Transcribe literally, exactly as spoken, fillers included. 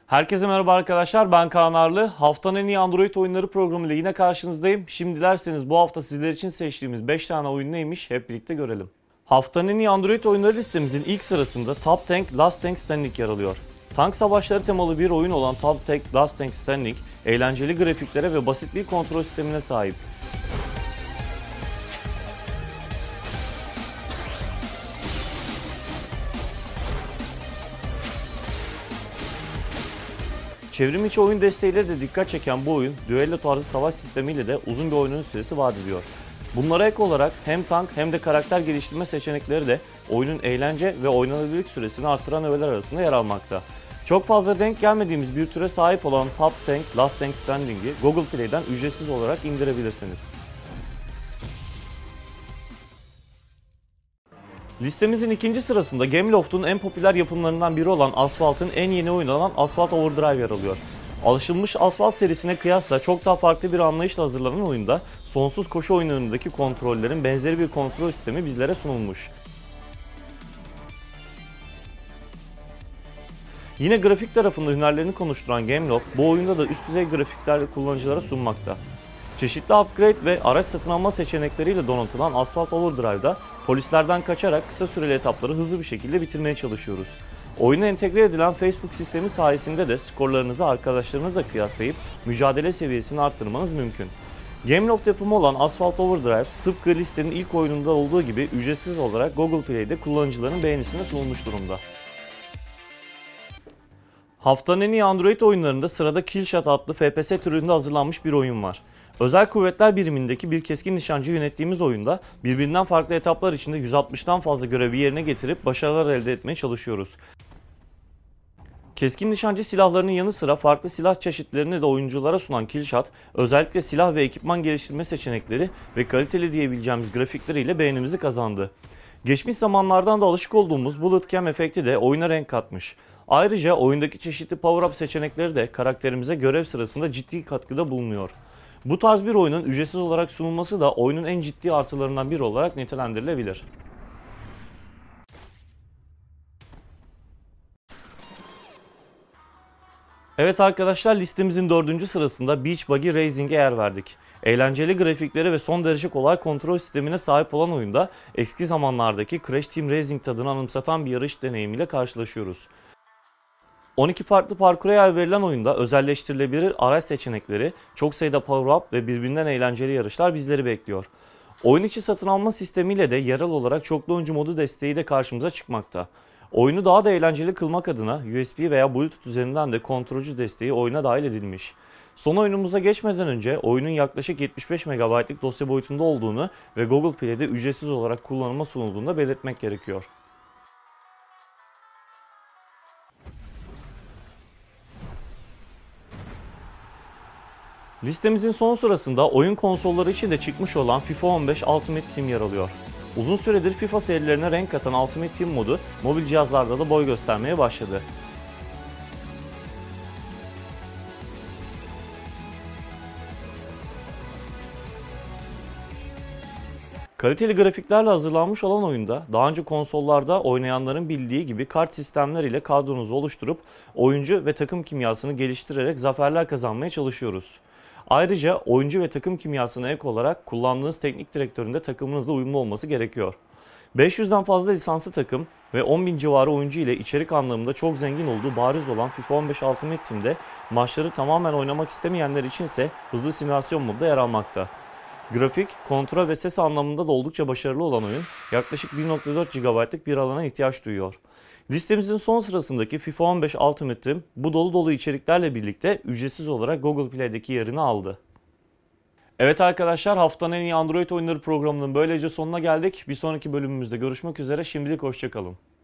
Herkese merhaba arkadaşlar, ben Kaan Arlı. Haftanın en iyi Android oyunları programıyla yine karşınızdayım. Şimdi dilerseniz bu hafta sizler için seçtiğimiz beş tane oyun neymiş hep birlikte görelim. Haftanın en iyi Android oyunları listemizin ilk sırasında Top Tank Last Tank Standing yer alıyor. Tank savaşları temalı bir oyun olan Top Tank Last Tank Standing, eğlenceli grafiklere ve basit bir kontrol sistemine sahip. Çevrim içi oyun desteğiyle de dikkat çeken bu oyun, düello tarzı savaş sistemiyle de uzun bir oynanış süresi vaat ediyor. Bunlara ek olarak hem tank hem de karakter geliştirme seçenekleri de oyunun eğlence ve oynanabilirlik süresini artıran öğeler arasında yer almakta. Çok fazla denk gelmediğimiz bir türe sahip olan Top Tank Last Tank Standing'i Google Play'den ücretsiz olarak indirebilirsiniz. Listemizin ikinci sırasında Gameloft'un en popüler yapımlarından biri olan Asphalt*'ın en yeni oyunu olan Asphalt Overdrive yer alıyor. Alışılmış Asphalt serisine kıyasla çok daha farklı bir anlayışla hazırlanan oyunda sonsuz koşu oyunlarındaki kontrollerin benzeri bir kontrol sistemi bizlere sunulmuş. Yine grafik tarafında hünerlerini konuşturan Gameloft bu oyunda da üst düzey grafiklerle kullanıcılara sunmakta. Çeşitli upgrade ve araç satın alma seçenekleriyle donatılan Asphalt Overdrive'da polislerden kaçarak kısa süreli etapları hızlı bir şekilde bitirmeye çalışıyoruz. Oyuna entegre edilen Facebook sistemi sayesinde de skorlarınızı arkadaşlarınızla kıyaslayıp mücadele seviyesini arttırmanız mümkün. Gameloft yapımı olan Asphalt Overdrive tıpkı listenin ilk oyununda olduğu gibi ücretsiz olarak Google Play'de kullanıcıların beğenisine sunulmuş durumda. Haftanın en iyi Android oyunlarında sırada Killshot adlı F P S türünde hazırlanmış bir oyun var. Özel Kuvvetler Birimindeki bir keskin nişancı yönettiğimiz oyunda birbirinden farklı etaplar içinde yüz altmıştan fazla görevi yerine getirip başarılar elde etmeye çalışıyoruz. Keskin nişancı silahlarının yanı sıra farklı silah çeşitlerini de oyunculara sunan Killshot, özellikle silah ve ekipman geliştirme seçenekleri ve kaliteli diyebileceğimiz grafikleriyle beğenimizi kazandı. Geçmiş zamanlardan da alışık olduğumuz Bullet Cam efekti de oyuna renk katmış. Ayrıca oyundaki çeşitli power-up seçenekleri de karakterimize görev sırasında ciddi katkıda bulunuyor. Bu tarz bir oyunun ücretsiz olarak sunulması da oyunun en ciddi artılarından biri olarak nitelendirilebilir. Evet arkadaşlar, listemizin dördüncü sırasında Beach Buggy Racing'e yer verdik. Eğlenceli grafikleri ve son derece kolay kontrol sistemine sahip olan oyunda eski zamanlardaki Crash Team Racing tadını anımsatan bir yarış deneyimiyle karşılaşıyoruz. on iki farklı parkura yer verilen oyunda özelleştirilebilir araç seçenekleri, çok sayıda power-up ve birbirinden eğlenceli yarışlar bizleri bekliyor. Oyun içi satın alma sistemiyle de yerel olarak çoklu oyuncu modu desteği de karşımıza çıkmakta. Oyunu daha da eğlenceli kılmak adına U S B veya Bluetooth üzerinden de kontrolcü desteği oyuna dahil edilmiş. Son oyunumuza geçmeden önce oyunun yaklaşık yetmiş beş megabaytlık dosya boyutunda olduğunu ve Google Play'de ücretsiz olarak kullanıma sunulduğunu da belirtmek gerekiyor. Listemizin son sırasında oyun konsolları için de çıkmış olan FIFA on beş Ultimate Team yer alıyor. Uzun süredir FIFA serilerine renk katan Ultimate Team modu mobil cihazlarda da boy göstermeye başladı. Kaliteli grafiklerle hazırlanmış olan oyunda daha önce konsollarda oynayanların bildiği gibi kart sistemleriyle kadronuzu oluşturup oyuncu ve takım kimyasını geliştirerek zaferler kazanmaya çalışıyoruz. Ayrıca oyuncu ve takım kimyasına ek olarak kullandığınız teknik direktörün de takımınızla uyumlu olması gerekiyor. beş yüzden fazla lisanslı takım ve on bin civarı oyuncu ile içerik anlamında çok zengin olduğu bariz olan FIFA on beş Ultimate Team'de maçları tamamen oynamak istemeyenler içinse hızlı simülasyon modda yer almakta. Grafik, kontrol ve ses anlamında da oldukça başarılı olan oyun yaklaşık bir nokta dört gigabaytlık bir alana ihtiyaç duyuyor. Listemizin son sırasındaki FIFA on beş Ultimate Team bu dolu dolu içeriklerle birlikte ücretsiz olarak Google Play'deki yerini aldı. Evet arkadaşlar, haftanın en iyi Android oyunları programının böylece sonuna geldik. Bir sonraki bölümümüzde görüşmek üzere, şimdilik hoşça kalın.